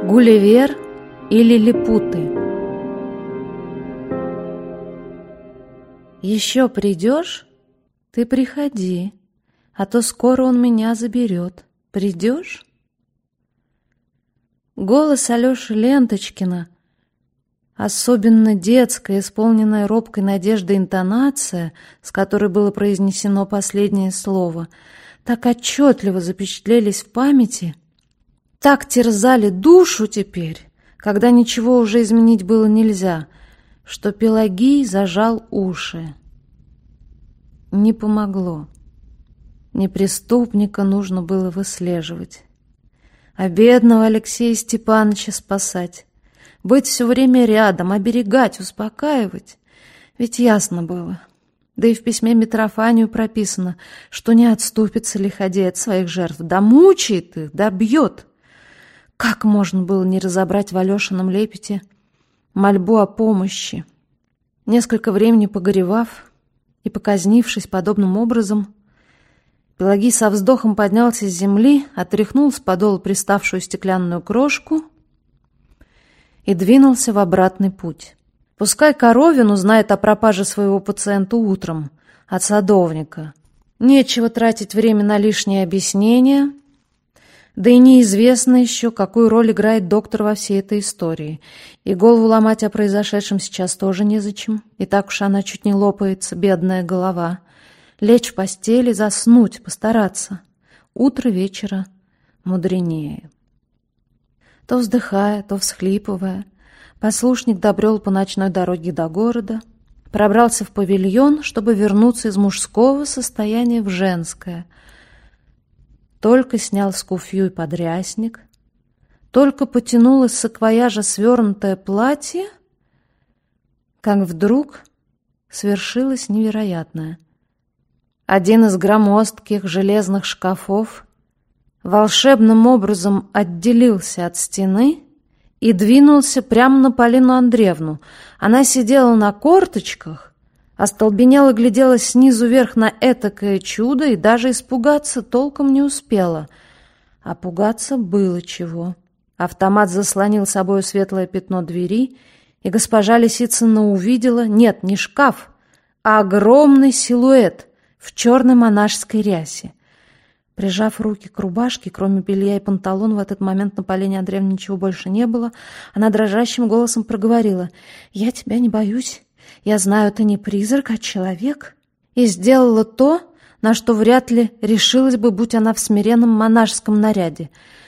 Гулливер и лилипуты. Еще придешь? Ты приходи, а то скоро он меня заберет. Придешь? Голос Алеши Ленточкина, особенно детская, исполненная робкой надеждой интонация, с которой было произнесено последнее слово, так отчетливо запечатлелись в памяти, так терзали душу теперь, когда ничего уже изменить было нельзя, что Пелагий зажал уши. Не помогло. Не преступника нужно было выслеживать, а бедного Алексея Степановича спасать, быть все время рядом, оберегать, успокаивать. Ведь ясно было, да и в письме Митрофанию прописано, что не отступится лиходей от своих жертв, да мучает их, да бьет. Как можно было не разобрать в Алешином лепете мольбу о помощи? Несколько времени погоревав и показнившись подобным образом, Пелагий со вздохом поднялся с земли, отряхнул с подола приставшую стеклянную крошку и двинулся в обратный путь. Пускай Коровин узнает о пропаже своего пациента утром от садовника. Нечего тратить время на лишние объяснения, да и неизвестно еще, какую роль играет доктор во всей этой истории. И голову ломать о произошедшем сейчас тоже незачем. И так уж она чуть не лопается, бедная голова. Лечь в постели, заснуть, постараться. Утро вечера мудренее. То вздыхая, то всхлипывая, послушник добрел по ночной дороге до города, пробрался в павильон, чтобы вернуться из мужского состояния в женское. Только снял скуфью и подрясник, только потянул из саквояжа свернутое платье, как вдруг свершилось невероятное. Один из громоздких железных шкафов волшебным образом отделился от стены и двинулся прямо на Полину Андреевну. Она сидела на корточках, остолбенела, глядела снизу вверх на этакое чудо и даже испугаться толком не успела. А пугаться было чего. Автомат заслонил собою светлое пятно двери, и госпожа Лисицына увидела, нет, не шкаф, а огромный силуэт в черной монашеской рясе. Прижав руки к рубашке, кроме белья и панталон, в этот момент на Полине Андреевне ничего больше не было, она дрожащим голосом проговорила: «Я тебя не боюсь. Я знаю, ты не призрак, а человек». И сделала то, на что вряд ли решилась бы, будь она в смиренном монашеском наряде.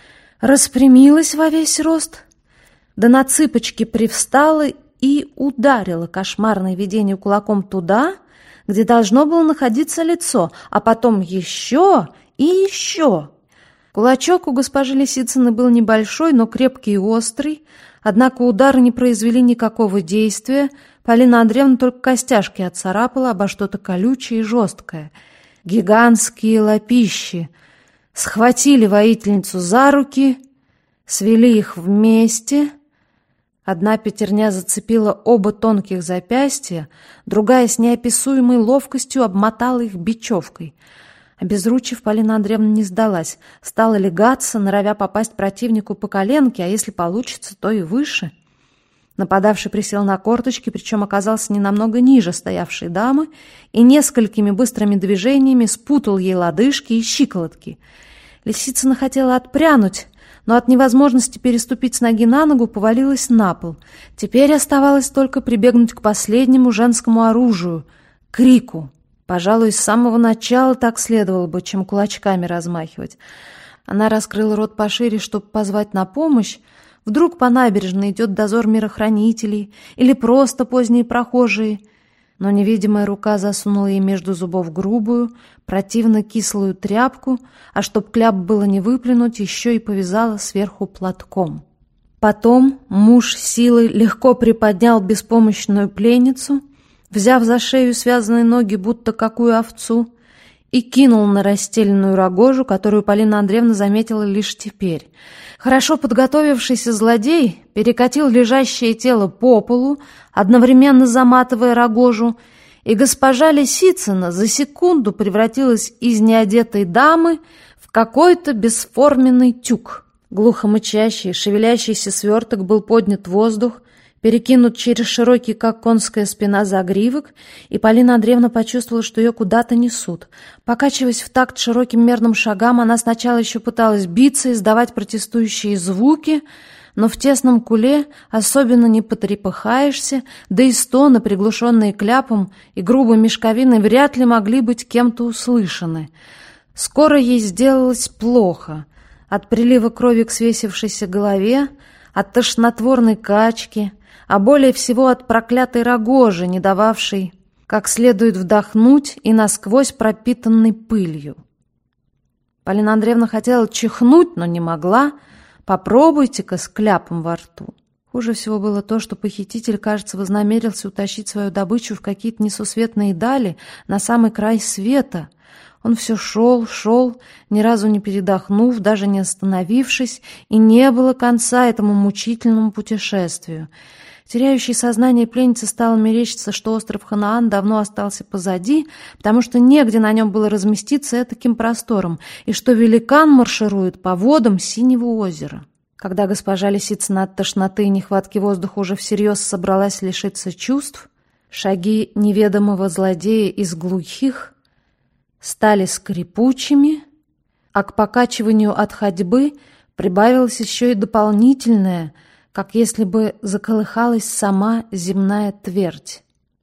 Распрямилась во весь рост, да на цыпочки привстала и ударила кошмарное видение кулаком туда, где должно было находиться лицо, а потом еще и еще. Кулачок у госпожи Лисицыны был небольшой, но крепкий и острый, однако удары не произвели никакого действия. Полина Андреевна только костяшки отцарапала обо что-то колючее и жесткое. Гигантские лапищи схватили воительницу за руки, свели их вместе. Одна пятерня зацепила оба тонких запястья, другая с неописуемой ловкостью обмотала их бечевкой. Обезручив, Полина Андреевна не сдалась, стала лягаться, норовя попасть противнику по коленке, а если получится, то и выше. Нападавший присел на корточки, причем оказался не намного ниже стоявшей дамы, и несколькими быстрыми движениями спутал ей лодыжки и щиколотки. Лисицына хотела отпрянуть, но от невозможности переступить с ноги на ногу повалилась на пол. Теперь оставалось только прибегнуть к последнему женскому оружию — крику. Пожалуй, с самого начала так следовало бы, чем кулачками размахивать. Она раскрыла рот пошире, чтобы позвать на помощь. Вдруг по набережной идет дозор мирохранителей или просто поздние прохожие. Но невидимая рука засунула ей между зубов грубую, противно кислую тряпку, а чтоб кляп было не выплюнуть, еще и повязала сверху платком. Потом муж силой легко приподнял беспомощную пленницу, взяв за шею связанные ноги, будто какую овцу, и кинул на расстеленную рогожу, которую Полина Андреевна заметила лишь теперь. Хорошо подготовившийся злодей перекатил лежащее тело по полу, одновременно заматывая рогожу, и госпожа Лисицына за секунду превратилась из неодетой дамы в какой-то бесформенный тюк. Глухо мычащий, шевелящийся сверток был поднят в воздух, перекинут через широкий, как конская спина, загривок, и Полина Андреевна почувствовала, что ее куда-то несут. Покачиваясь в такт широким мерным шагам, она сначала еще пыталась биться, издавать протестующие звуки, но в тесном куле особенно не потрепыхаешься, да и стоны, приглушенные кляпом и грубой мешковиной, вряд ли могли быть кем-то услышаны. Скоро ей сделалось плохо. От прилива крови к свесившейся голове, от тошнотворной качки, а более всего от проклятой рогожи, не дававшей как следует вдохнуть и насквозь пропитанной пылью. Полина Андреевна хотела чихнуть, но не могла. Попробуйте-ка с кляпом во рту. Хуже всего было то, что похититель, кажется, вознамерился утащить свою добычу в какие-то несусветные дали, на самый край света. Он все шел, ни разу не передохнув, даже не остановившись, и не было конца этому мучительному путешествию. Теряющей сознание пленнице стало мерещиться, что остров Ханаан давно остался позади, потому что негде на нем было разместиться этаким простором, и что великан марширует по водам Синего озера. Когда госпожа Лисицына от тошноты и нехватки воздуха уже всерьез собралась лишиться чувств, шаги неведомого злодея из глухих стали скрипучими, а к покачиванию от ходьбы прибавилось еще и дополнительное, как если бы заколыхалась сама земная твердь.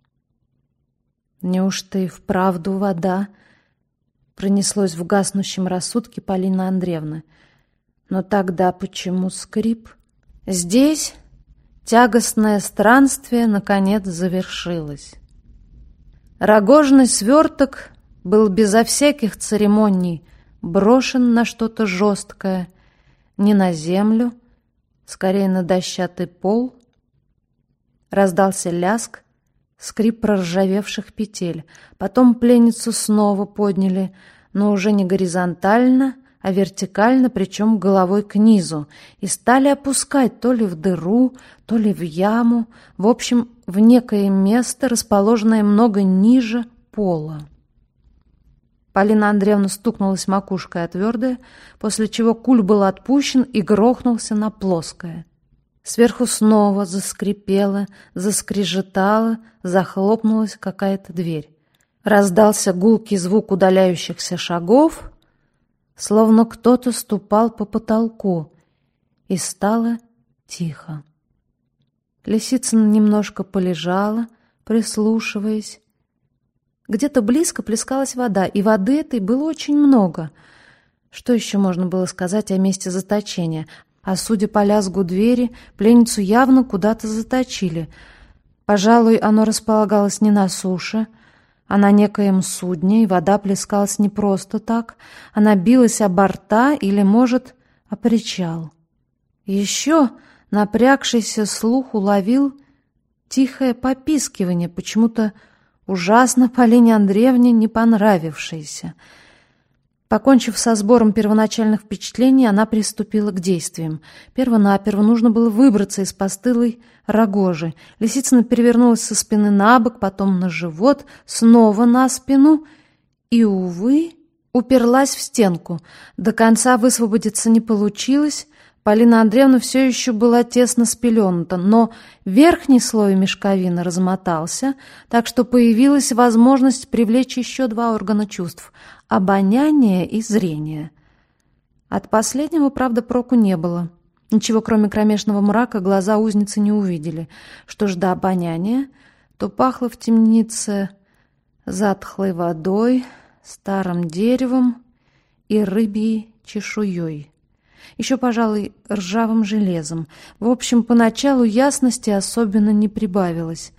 Неужто и вправду вода? Пронеслось в гаснущем рассудке Полины Андреевны. Но тогда почему скрип? Здесь тягостное странствие наконец завершилось. Рогожный сверток был безо всяких церемоний брошен на что-то жесткое, не на землю, скорее на дощатый пол. Раздался лязг, скрип проржавевших петель. Потом пленницу снова подняли, но уже не горизонтально, а вертикально, причем головой к низу, и стали опускать то ли в дыру, то ли в яму, в общем, в некое место, расположенное много ниже пола. Полина Андреевна стукнулась макушкой о твердое, после чего куль был отпущен и грохнулся на плоское. Сверху снова заскрипела, заскрежетала, захлопнулась какая-то дверь. Раздался гулкий звук удаляющихся шагов, словно кто-то ступал по потолку, и стало тихо. Лисицына немножко полежала, прислушиваясь. Где-то близко плескалась вода, и воды этой было очень много. Что еще можно было сказать о месте заточения? А судя по лязгу двери, пленницу явно куда-то заточили. Пожалуй, оно располагалось не на суше, а на некоем судне, и вода плескалась не просто так. Она билась о борта или, может, о причал. Еще напрягшийся слух уловил тихое попискивание, почему-то ужасно Полине Андреевне не понравившееся. Покончив со сбором первоначальных впечатлений, она приступила к действиям. Первонаперво нужно было выбраться из постылой рогожи. Лисицына перевернулась со спины на бок, потом на живот, снова на спину и, увы, уперлась в стенку. До конца высвободиться не получилось. Полина Андреевна все еще была тесно спеленута, но верхний слой мешковины размотался, так что появилась возможность привлечь еще два органа чувств — обоняние и зрение. От последнего, правда, проку не было. Ничего, кроме кромешного мрака, глаза узницы не увидели. Что ж до обоняния, то пахло в темнице затхлой водой, старым деревом и рыбьей чешуей. Еще, пожалуй, ржавым железом. В общем, поначалу ясности особенно не прибавилось.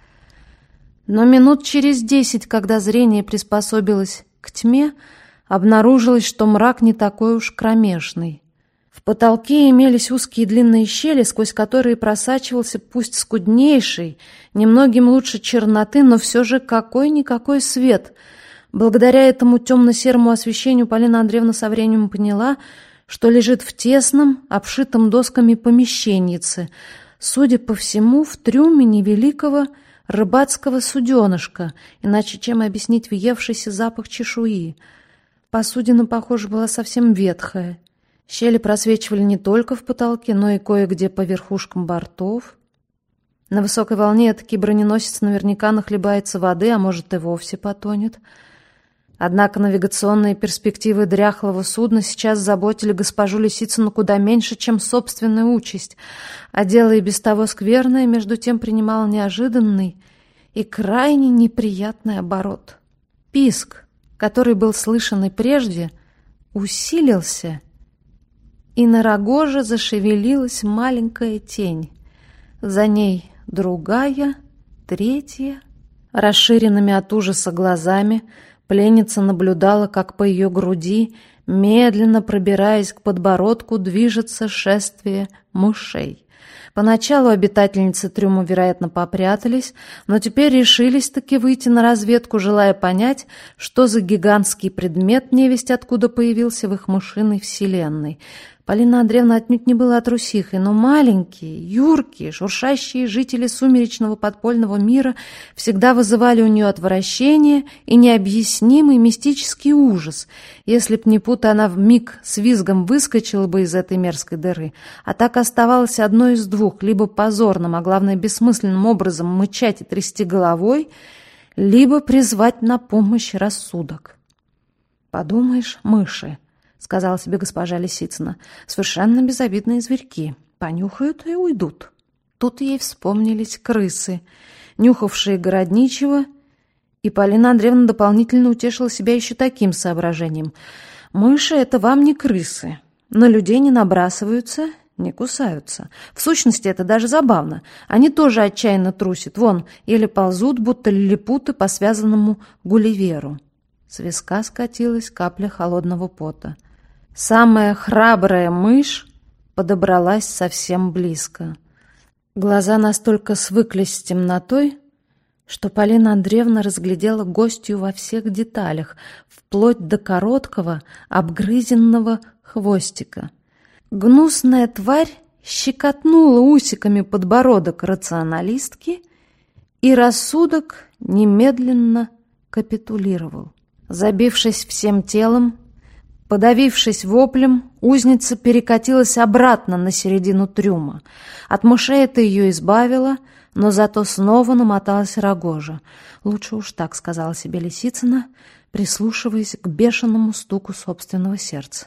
Но минут через 10, когда зрение приспособилось к тьме, обнаружилось, что мрак не такой уж кромешный. В потолке имелись узкие длинные щели, сквозь которые просачивался, пусть скуднейший, немногим лучше черноты, но все же какой-никакой свет. Благодаря этому темно-серому освещению Полина Андреевна со временем поняла, что лежит в тесном, обшитом досками помещеньице, судя по всему, в трюме невеликого рыбацкого суденышка, иначе чем объяснить въевшийся запах чешуи. Посудина, похоже, была совсем ветхая. Щели просвечивали не только в потолке, но и кое-где по верхушкам бортов. На высокой волне этакий броненосец наверняка нахлебается воды, а может и вовсе потонет. Однако навигационные перспективы дряхлого судна сейчас заботили госпожу Лисицыну куда меньше, чем собственная участь, а дело и без того скверное между тем принимало неожиданный и крайне неприятный оборот. Писк, который был слышен и прежде, усилился, и на рогоже зашевелилась маленькая тень. За ней другая, третья. Расширенными от ужаса глазами пленница наблюдала, как по ее груди, медленно пробираясь к подбородку, движется шествие мышей. Поначалу обитательницы трюма, вероятно, попрятались, но теперь решились-таки выйти на разведку, желая понять, что за гигантский предмет невесть откуда появился в их мышиной вселенной. Полина Андреевна отнюдь не была трусихой, но маленькие, юркие, шуршащие жители сумеречного подпольного мира всегда вызывали у нее отвращение и необъяснимый мистический ужас. Если б не пута, она вмиг с визгом выскочила бы из этой мерзкой дыры, а так оставалось одно из двух: либо позорным, а главное бессмысленным образом мычать и трясти головой, либо призвать на помощь рассудок. «Подумаешь, мыши», — сказала себе госпожа Лисицына, — «совершенно безобидные зверьки. Понюхают и уйдут». Тут ей вспомнились крысы, нюхавшие городничего, и Полина Андреевна дополнительно утешила себя еще таким соображением. «Мыши — это вам не крысы. На людей не набрасываются, не кусаются. В сущности, это даже забавно. Они тоже отчаянно трусят. Вон, еле ползут, будто лилипуты по связанному Гулливеру». С виска скатилась капля холодного пота. Самая храбрая мышь подобралась совсем близко. Глаза настолько свыклись с темнотой, что Полина Андреевна разглядела гостью во всех деталях, вплоть до короткого, обгрызенного хвостика. Гнусная тварь щекотнула усиками подбородок рационалистки, и рассудок немедленно капитулировал. Забившись всем телом, подавившись воплем, узница перекатилась обратно на середину трюма. От мышей это ее избавило, но зато снова намоталась рогожа. «Лучше уж так», — сказала себе Лисицына, прислушиваясь к бешеному стуку собственного сердца.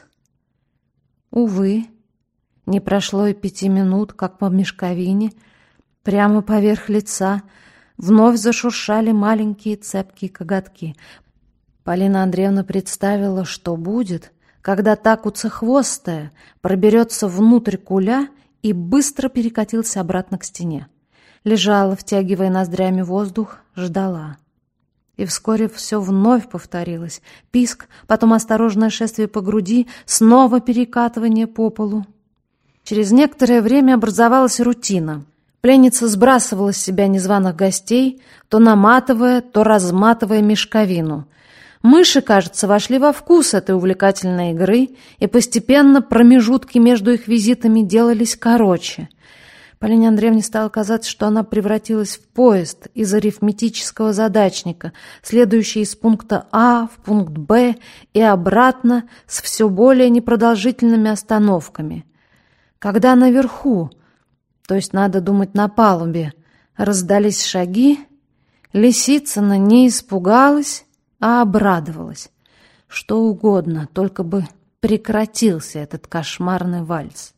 Увы, не прошло и 5 минут, как по мешковине, прямо поверх лица, вновь зашуршали маленькие цепкие коготки. Полина Андреевна представила, что будет, когда та куцехвостая проберется внутрь куля и быстро перекатился обратно к стене. Лежала, втягивая ноздрями воздух, ждала. И вскоре все вновь повторилось. Писк, потом осторожное шествие по груди, снова перекатывание по полу. Через некоторое время образовалась рутина. Пленница сбрасывала с себя незваных гостей, то наматывая, то разматывая мешковину. Мыши, кажется, вошли во вкус этой увлекательной игры, и постепенно промежутки между их визитами делались короче. Полине Андреевне стало казаться, что она превратилась в поезд из арифметического задачника, следующий из пункта А в пункт Б и обратно с все более непродолжительными остановками. Когда наверху, то есть, надо думать, на палубе, раздались шаги, Лисицына не испугалась, а обрадовалась. Что угодно, только бы прекратился этот кошмарный вальс.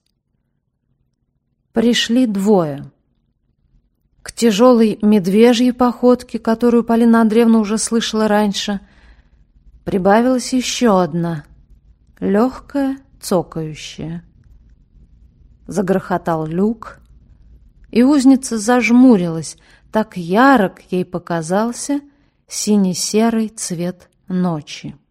Пришли двое. К тяжелой медвежьей походке, которую Полина Андреевна уже слышала раньше, прибавилась еще одна, легкая, цокающая. Загрохотал люк, и узница зажмурилась, так ярок ей показался сине-серый цвет ночи.